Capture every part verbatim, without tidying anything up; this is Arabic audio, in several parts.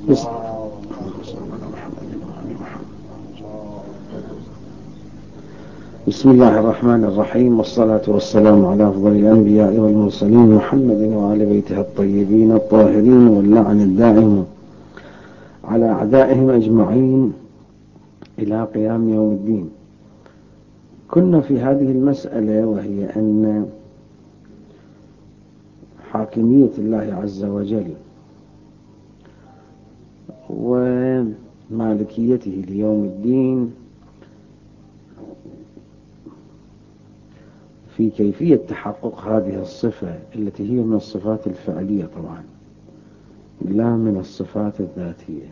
بس بسم الله الرحمن الرحيم، والصلاة والسلام على أفضل الأنبياء والمرسلين محمد وآل بيته الطيبين الطاهرين، واللعن الدائم على أعدائهم أجمعين إلى قيام يوم الدين. كنا في هذه المسألة، وهي أن حاكمية الله عز وجل ومالكيته ليوم الدين في كيفية تحقق هذه الصفة التي هي من الصفات الفعلية طبعا، لا من الصفات الذاتية.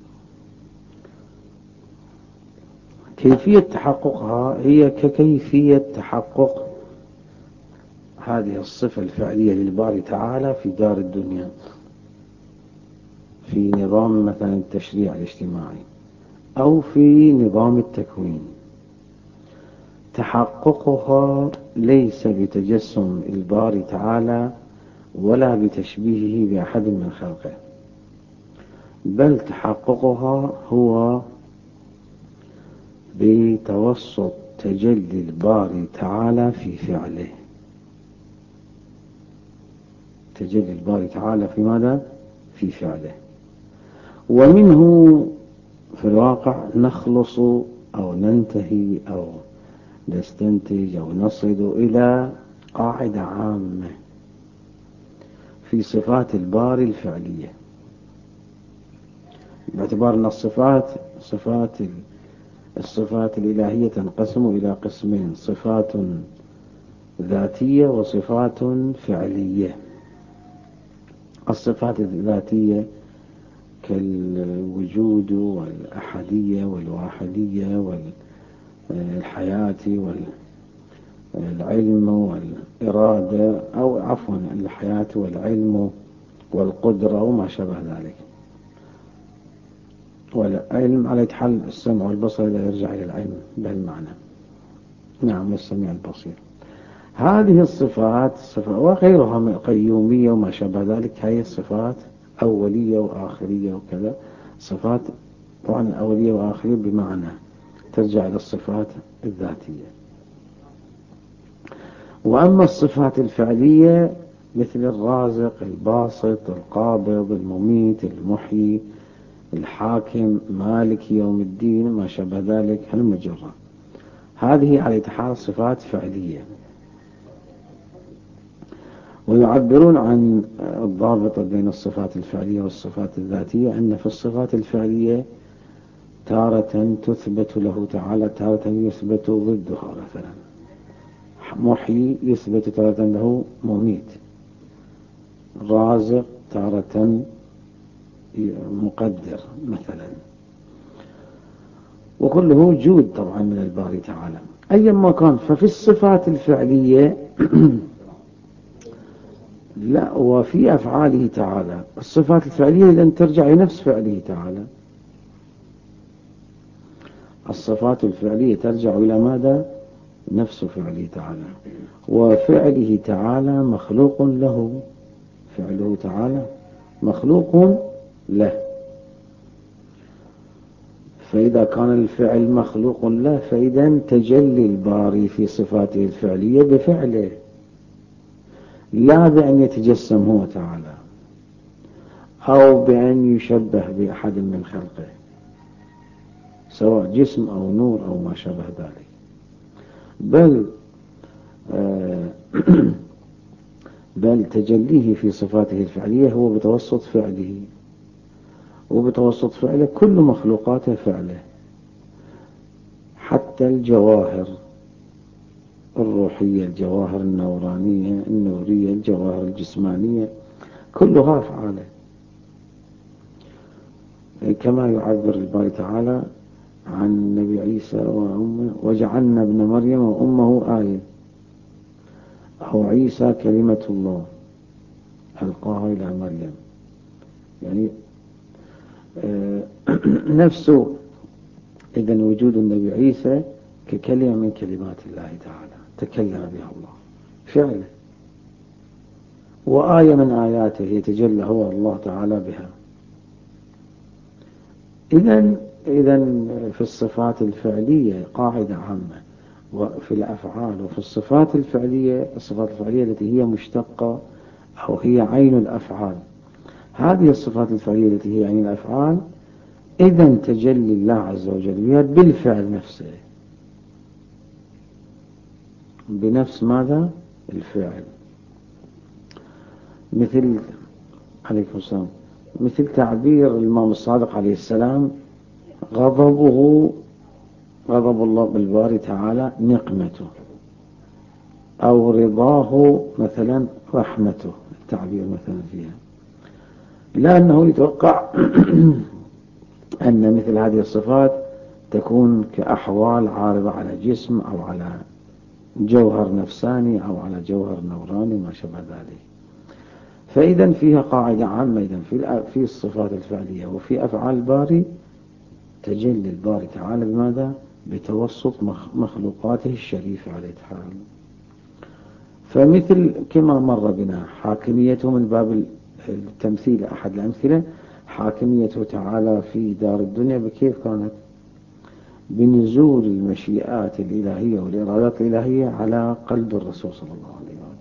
كيفية تحققها هي ككيفية تحقق هذه الصفة الفعلية للباري تعالى في دار الدنيا، في نظام مثلا التشريع الاجتماعي أو في نظام التكوين. تحققها ليس بتجسم الباري تعالى ولا بتشبيهه بأحد من خلقه، بل تحققها هو بتوسط تجلي الباري تعالى في فعله. تجلي الباري تعالى في ماذا؟ في فعله. ومنه في الواقع نخلص أو ننتهي أو نستنتج أو نصل إلى قاعدة عامة في صفات الباري الفعلية، باعتبار أن الصفات صفات الصفات الإلهية تنقسم إلى قسمين: صفات ذاتية وصفات فعلية. الصفات الذاتية كالوجود والأحدية والواحدية والحياة والعلم والإرادة، أو عفوا الحياة والعلم والقدرة وما شابه ذلك. والعلم على حل السمع والبصر إذا يرجع إلى العلم بهالمعنى، نعم، السميع البصير. هذه الصفات صفة وغيرها من القيومية وما شابه ذلك، هي الصفات أولية وآخرية وكذا. صفات طبعا الأولية وآخرية بمعنى ترجع إلى الصفات الذاتية. وأما الصفات الفعلية مثل الرازق، الباسط، القابض، المميت، المحيي، الحاكم، مالك يوم الدين، ما شابه ذلك، هالمجرة، هذه على حال صفات فعلية. ويعبرون عن الضابط بين الصفات الفعلية والصفات الذاتية أن في الصفات الفعلية تارة تثبت له تعالى، تارة يثبت ضدها. مثلا محيي يثبت تارة له مميت، رازق تارة مقدر مثلا، وكله وجود طبعا من الباري تعالى أيما كان. ففي الصفات الفعلية لا، وفي أفعاله تعالى الصفات الفعلية لن ترجع لنفس فعله تعالى. الصفات الفعلية ترجع إلى ماذا؟ نفس فعله تعالى، وفعله تعالى مخلوق له، فعله تعالى مخلوق له. فإذا كان الفعل مخلوق له، فإذا تجلي الباري في صفاته الفعلية بفعله، لا بأن يتجسم هو تعالى أو بأن يشبه بأحد من خلقه، سواء جسم أو نور أو ما شابه ذلك، بل آه بل تجليه في صفاته الفعلية هو بتوسط فعله، وبتوسط فعله كل مخلوقاته فعله، حتى الجواهر الروحية، الجواهر النورانية النورية، الجواهر الجسمانية، كلها أفعاله. كما يعبر الباري تعالى عن النبي عيسى وأمه: وجعلنا ابن مريم وأمه آية، أو عيسى كلمة الله ألقاها إلى مريم. يعني آه نفسه. إذن وجود النبي عيسى ككلمة من كلمات الله تعالى تكلم بها الله فعلا، وآية من آياته يتجلى هو الله تعالى بها. إذن إذن في الصفات الفعلية قاعدة عامة، وفي الأفعال وفي الصفات الفعلية، الصفات الفعلية التي هي مشتقة أو هي عين الأفعال، هذه الصفات الفعلية التي هي عين الأفعال إذن تجلي الله عز وجل بها بالفعل نفسه، بنفس ماذا؟ الفعل. مثل عليكم السلام، مثل تعبير الإمام الصادق عليه السلام: غضبه، غضب الله بالباري تعالى نقمته، أو رضاه مثلا رحمته، التعبير مثلا فيها، لأنه يتوقع أن مثل هذه الصفات تكون كأحوال عارضة على جسم أو على جوهر نفساني أو على جوهر نوراني ما شابه ذلك. فإذا فيها قاعدة عامة إذن في في الصفات الفعلية وفي أفعال الباري تجلي الباري تعالى بماذا؟ بتوسط مخلوقاته الشريفة عليه تعالى. فمثل كما مر بنا حاكميته من باب التمثيل، أحد الأمثلة حاكميته تعالى في دار الدنيا بكيف كانت؟ بنزول المشيئات الإلهية والإرادات الإلهية على قلب الرسول صلى الله عليه وسلم.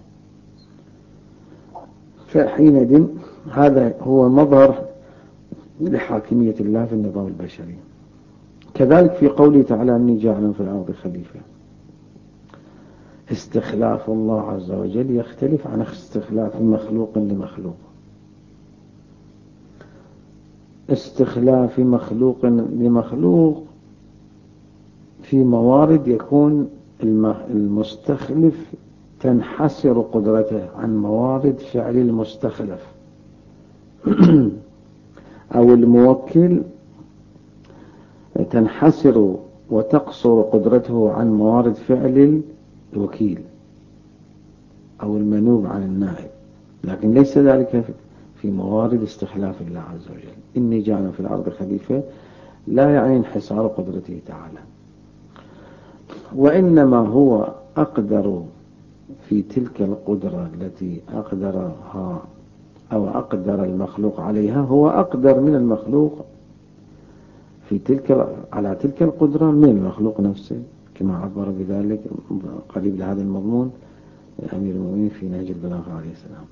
فحينئذ هذا هو مظهر لحاكمية الله في النظام البشري. كذلك في قوله تعالى: إني جاعل في الأرض خليفة، استخلاف الله عز وجل يختلف عن استخلاف مخلوق لمخلوق. استخلاف مخلوق لمخلوق في موارد يكون المستخلف تنحسر قدرته عن موارد فعل المستخلف أو الموكل تنحسر وتقصر قدرته عن موارد فعل الوكيل أو المنوب عن النائب، لكن ليس ذلك في موارد استخلاف الله عز وجل. إني جاعل في الأرض خليفة لا يعني انحسار قدرته تعالى، وإنما هو أقدر في تلك القدرة التي أقدرها أو أقدر المخلوق عليها، هو أقدر من المخلوق في تلك على تلك القدرة من المخلوق نفسه، كما عبر بذلك قريب لهذا المضمون أمير المؤمنين في نهج البلاغة عليه السلام.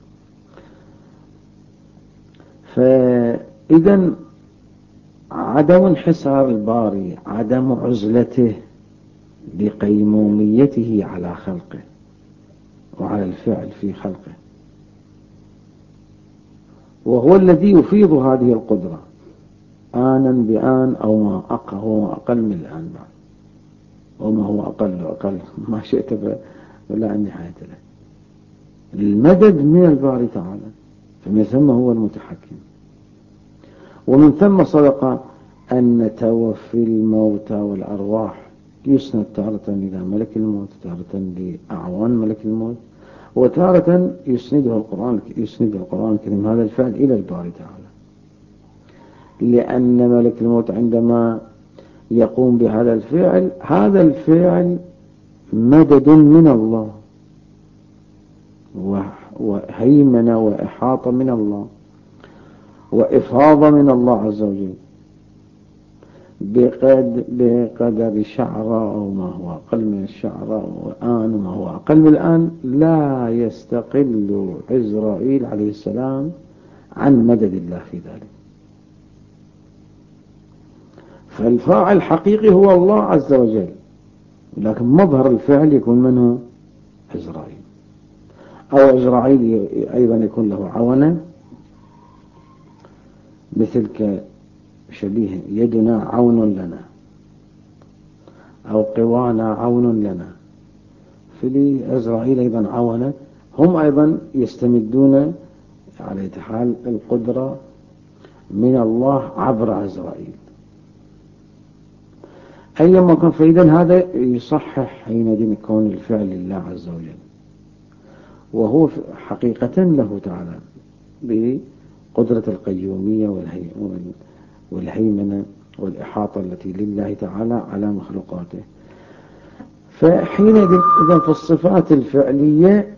فإذا عدم انحسار الباري، عدم عزلته بقيموميته على خلقه وعلى الفعل في خلقه، وهو الذي يفيض هذه القدرة آنا بآن أو ما أقل، هو أقل من الآن بعد، وما هو أقل أقل ما شئت ولا النهاية له. المدد من الباري تعالى، فمن ثم هو المتحكم، ومن ثم صدق أن توفي الموتى والأرواح يسند تارة إلى ملك الموت، تارة لأعوان ملك الموت، وتارة يسنده القرآن يسند القرآن الكريم هذا الفعل إلى الباري تعالى، لأن ملك الموت عندما يقوم بهذا الفعل، هذا الفعل مدد من الله وهيمنة وإحاطة من الله وإفاضة من الله عز وجل بقدر شعرة أو ما هو أقل من الشعرة، وآن ما هو أقل من الآن. لا يستقل عزرائيل عليه السلام عن مدد الله في ذلك. فالفاعل الحقيقي هو الله عز وجل، لكن مظهر الفعل يكون منه عزرائيل، أو عزرائيل أيضا يكون له عونة، مثل كشبيه يدنا عون لنا أو قوانا عون لنا، فلي عزرائيل أيضا عونة، هم أيضا يستمدون على حال القدرة من الله عبر عزرائيل. أيما كان، فإذا هذا يصحح حينئذ كون الفعل لله عز وجل، وهو حقيقة له تعالى بقدرة القيومية والهيمنة والإحاطة التي لله تعالى على مخلوقاته. فحينئذ إذا في الصفات الفعلية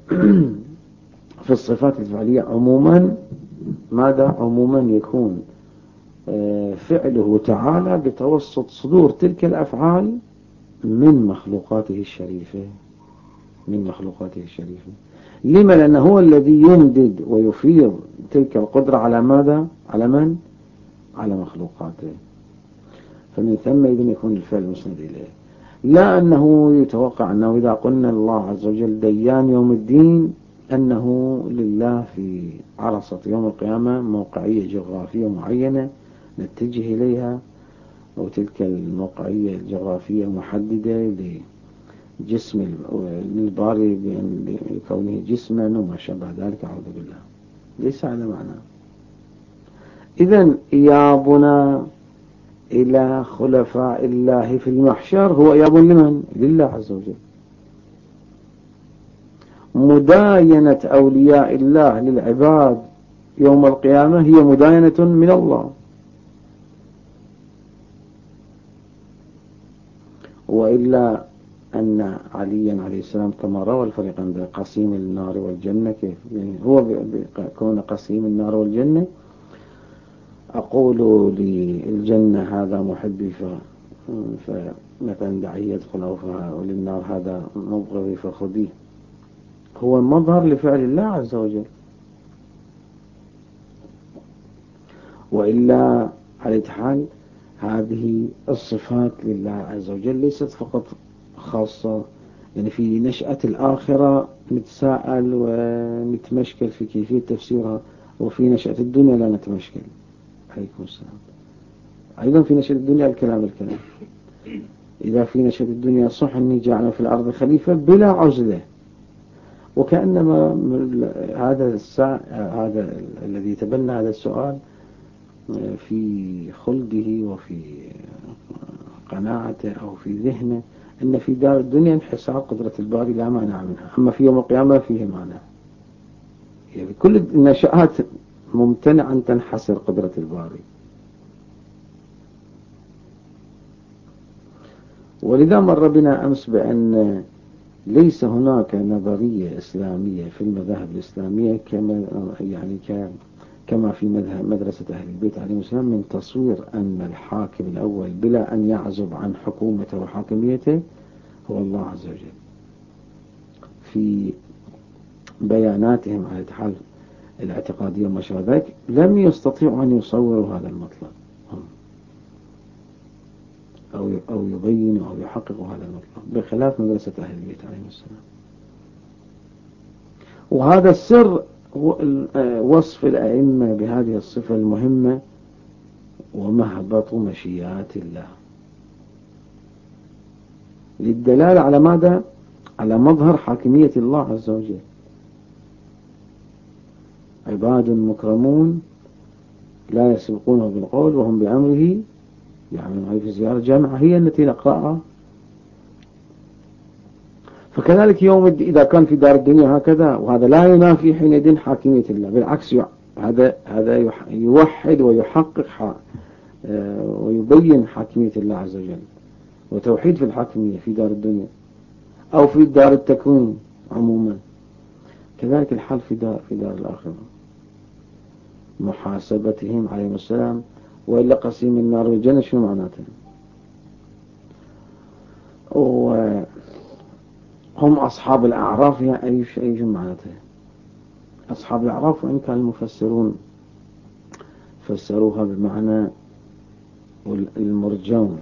في الصفات الفعلية عموما ماذا؟ عموما يكون فعله تعالى بتوسط صدور تلك الأفعال من مخلوقاته الشريفة من مخلوقاته الشريفة. لما؟ لأنه هو الذي يمدد ويفيض تلك القدرة على ماذا؟ على من؟ على مخلوقاته. فمن ثم إذن يكون الفعل مسند إليه، لا أنه يتوقع أنه إذا قلنا الله عز وجل ديان يوم الدين أنه لله في عرصة يوم القيامة موقعية جغرافية معينة نتجه إليها، أو تلك الموقعية الجغرافية محددة لجسم الباري بكونه جسما وما شابه ذلك، أعوذ بالله، ليس هذا معنى. إذن إيابنا إلى خلفاء الله في المحشر هو إياب لمن؟ لله عز وجل. مداينة أولياء الله للعباد يوم القيامة هي مداينة من الله. وإلا أن عليا عليه السلام كما روى الفريقان قسيم النار والجنة، كيف يعني هو كون قسيم النار والجنة أقول للجنة هذا محبي فمثلا دعيه يدخل، وللنار هذا مبغضي فخذيه. هو مظهر لفعل الله عز وجل. وإلا على حال هذه الصفات لله عز وجل ليست فقط خاصة يعني في نشأة الآخرة نتساءل ونتمشكل في كيفية تفسيرها، وفي نشأة الدنيا لا نتمشكل. عليكم السلام. أيضا في نشأة الدنيا الكلام الكلام إذا في نشأة الدنيا صح أني جعل في الأرض خليفة بلا عزلة، وكأنما هذا السا... هذا الذي تبنى هذا السؤال في خلده وفي قناعته أو في ذهنه أن في دار الدنيا انحصار قدرة الباري لا مانع منها، أما في يوم القيامة فيه مانع. يعني كل النشآت ممتنع أن تنحصر قدرة الباري. ولذا مر بنا أمس بأن ليس هناك نظرية إسلامية في المذاهب الإسلامية كما يعني كما في مذهب مدرسة أهل البيت عليهم السلام من تصوير أن الحاكم الأول بلا أن يعزب عن حكومته وحاكميته هو الله عز وجل. في بياناتهم على الحال الاعتقادية وما شابه ذلك لم يستطيعوا أن يصوروا هذا المطلب أو أو يبينوا أو يحققوا هذا المطلب، بخلاف مدرسة أهل البيت عليهم السلام. وهذا السر وصف الأئمة بهذه الصفة المهمة ومهبط مشيئات الله، للدلالة على ماذا؟ على مظهر حاكمية الله عز وجل. عباد مكرمون لا يسبقونه بالقول وهم بأمره يعملون. هذه في زيارة جامعة هي التي نقرأها. فكذلك يوم إذا كان في دار الدنيا هكذا، وهذا لا ينافي حينئذ حاكمية الله، بالعكس هذا هذا يوحد ويحقق ويبين حاكمية الله عز وجل وتوحيد في الحاكمية في دار الدنيا أو في دار التكوين عموما. كذلك الحال في دار في دار الآخرة، محاسبتهم عليهم السلام. وإلا قسيم النار والجنة شو معناته؟ وهم أصحاب الأعراف يا أي شيء معناته؟ أصحاب الأعراف وإن كان المفسرون فسروها بمعنى المرجون،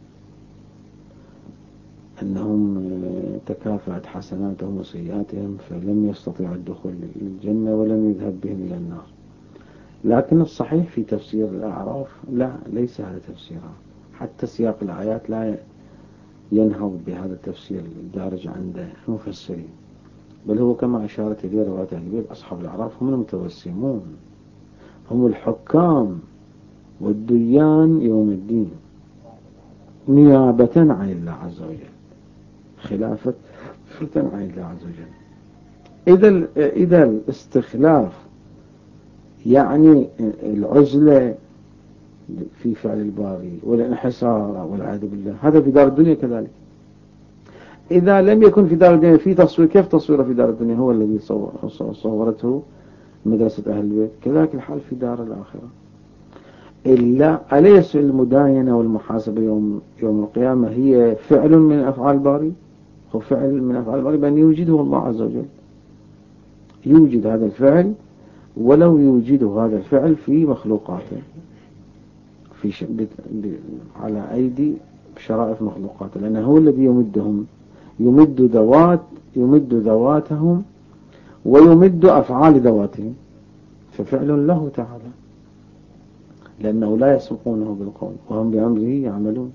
أنهم تكافأت حسناتهم وسيئاتهم فلم يستطيعوا الدخول للجنة ولم يذهب بهم إلى النار. لكن الصحيح في تفسير الأعراف لا، ليس هذا تفسيرها. حتى سياق الآيات لا ينهض بهذا التفسير الدارج عند المفسرين، بل هو كما أشارت إليه رواية أهل البيت أصحاب الأعراف هم المتوسمون، هم الحكام والديان يوم الدين نيابة عن الله عز وجل، خلافة عن الله عز وجل. إذا إذا الاستخلاف يعني العزلة في فعل الباري والانحصار والعياذ بالله، هذا في دار الدنيا كذلك. إذا لم يكن في دار الدنيا في تصوير، كيف تصويره في دار الدنيا؟ هو الذي صورته مدرسة أهل البيت. كذلك الحال في دار الآخرة. إلا أليس المداينة والمحاسبة يوم, يوم القيامة هي فعل من أفعال الباري؟ هو فعل من أفعال الباري بأن يوجده الله عز وجل، يوجد هذا الفعل، ولو يوجد هذا الفعل في مخلوقاته، في ش... ب... ب... على أيدي شرائف مخلوقاته، لأنه هو الذي يمدهم، يمد ذوات يمد ذواتهم ويمد أفعال ذواتهم، ففعل له تعالى، لأنه لا يسبقونه بالقول وهم بأمره يعملون.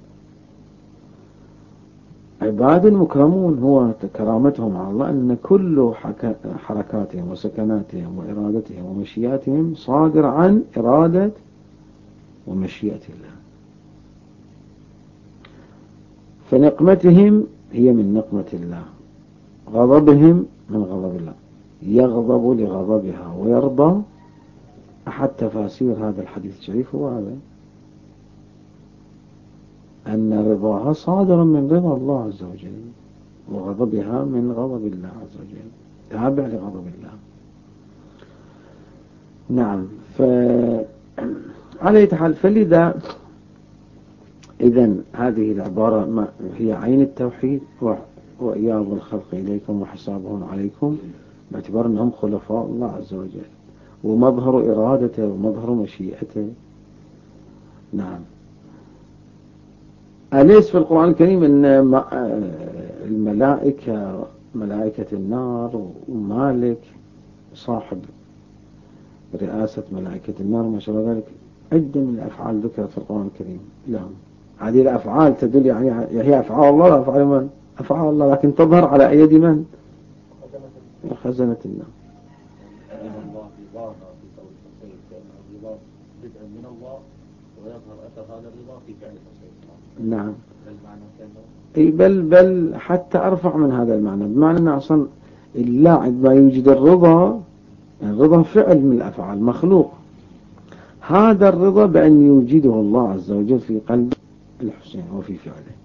عباد مكرمون، هو كرامتهم على الله أن كل حركاتهم وسكناتهم وإرادتهم ومشياتهم صادر عن إرادة ومشيئة الله. فنقمتهم هي من نقمة الله، غضبهم من غضب الله، يغضب لغضبها ويرضى. أحد تفاسير هذا الحديث الشريف هو هذا، أن رضاها صادر من رضا الله عز وجل، وغضبها من غضب الله عز وجل، تابع لغضب الله. نعم. فعلى حال، فلذا إذن هذه العبارة ما هي عين التوحيد، وإياب الخلق إليكم وحسابهم عليكم، باعتبار أنهم خلفاء الله عز وجل ومظهر إرادته ومظهر مشيئته. نعم. أليس في القرآن الكريم أن الملائكة، ملائكة النار ومالك صاحب رئاسة ملائكة النار ما شابه ذلك، عدة من الأفعال ذكرت في القرآن الكريم لهم. هذه الأفعال تدل يعني هي أفعال الله، لا أفعال من؟ أفعال الله، لكن تظهر على أيد من؟ خزنة الله. الله رضاها في قول الحسين، كأنه الرضا بدء من الله ويظهر أثر هذا الرضا في فعل الحسين. نعم. المعنى كأنه اي بل بل حتى أرفع من هذا المعنى، بمعنى أن أصلا الله عندما يوجد الرضا، الرضا فعل من الأفعال مخلوق، هذا الرضا بأن يوجده الله عز وجل في قلب الحسين وفي فعله.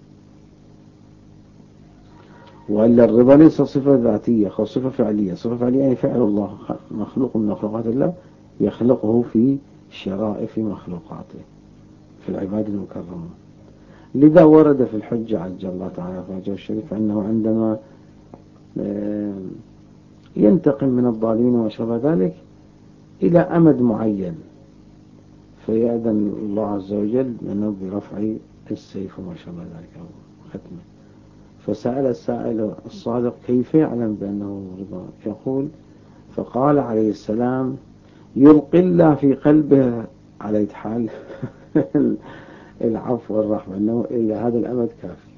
وإلا الرضا ليس صفة ذاتية، خو صفة فعلية. صفة فعلية يعني فعل الله، مخلوق من مخلوقات الله يخلقه في شرائف مخلوقاته في العباد المكرمون. لذا ورد في الحجة عجل الله تعالى فرجه الشريف أنه عندما ينتقم من الظالمين وما شابه ذلك إلى أمد معين، فيأذن الله عز وجل من برفع السيف وما شابه ذلك أو ختمه. فسأل السائل الصادق كيف يعلم بأنه رضا؟ يقول: فقال عليه السلام: يلقي الله في قلبه على حال العفو والرحمة، أنه إلى هذا الأمد كافي.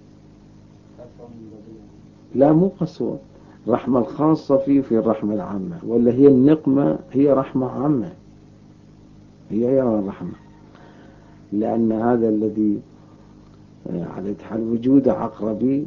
لا، مو قسوة، الرحمة الخاصة فيه في الرحمة العامة، ولا هي النقمة هي رحمة عامة، هي هي الرحمة، لأن هذا الذي على حال وجود عقربي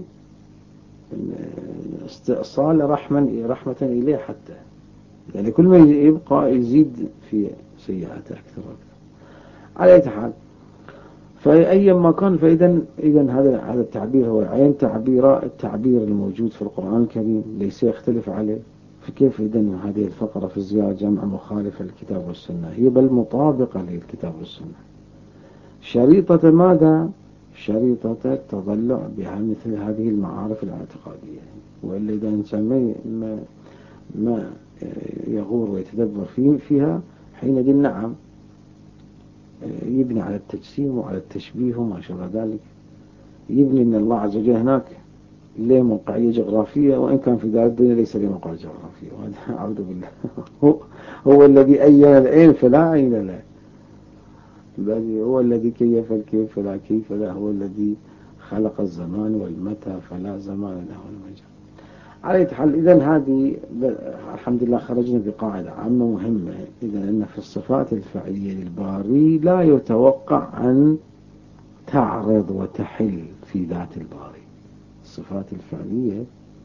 استئصال رحمة رحمة إليه، حتى يعني كل ما يبقى يزيد في سيئاته أكثر وأكثر. على أي حال، فأيا ما كان، فإذا إذا هذا هذا التعبير هو عين تعبير التعبير الموجود في القرآن الكريم، ليس يختلف عليه. فكيف إذا هذه الفقرة في الزيارة جمع مخالفة للكتاب والسنة؟ هي بل مطابقة للكتاب والسنة. شريطة ماذا؟ شريطة التضلع بها مثل هذه المعارف الاعتقادية. وإلا إذا الإنسان ما ما يغور ويتدبر فيه فيها، حينئذ نعم يبني على التجسيم وعلى التشبيه وما شابه ذلك، يبني أن الله عز وجل هناك له موقعية جغرافية، وإن كان في دار الدنيا ليس له موقعية جغرافية، وهذا أعوذ بالله. هو, هو الذي أين العين فلا عين له، بل هو الذي كيف الكيف فلا كيف له، هو الذي خلق الزمان والمتى فلا زمان له والمجال. على حال، إذن هذه الحمد لله خرجنا بقاعدة عامة مهمة، إذن أن في الصفات الفعلية للباري لا يتوقع أن تعرض وتحل في ذات الباري. الصفات الفعلية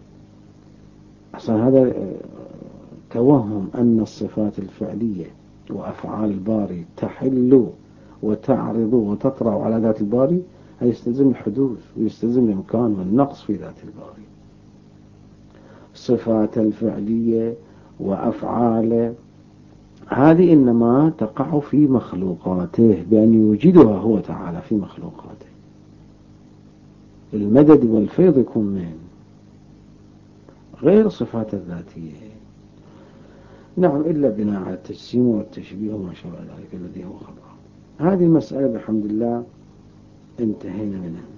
أصلا هذا توهم أن الصفات الفعلية وأفعال الباري تحل وتعرض وتطرأ على ذات الباري، هيستلزم الحدوث ويستلزم الإمكان والنقص في ذات الباري. صفات الفعلية وأفعال هذه إنما تقع في مخلوقاته بأن يوجدها هو تعالى في مخلوقاته. المدد والفيض يكون من غير صفات الذاتية. نعم، إلا بناء على التجسيم والتشبيه وما شابه ذلك الذي هو خطأ. هذه المسألة بحمد الله انتهينا منها.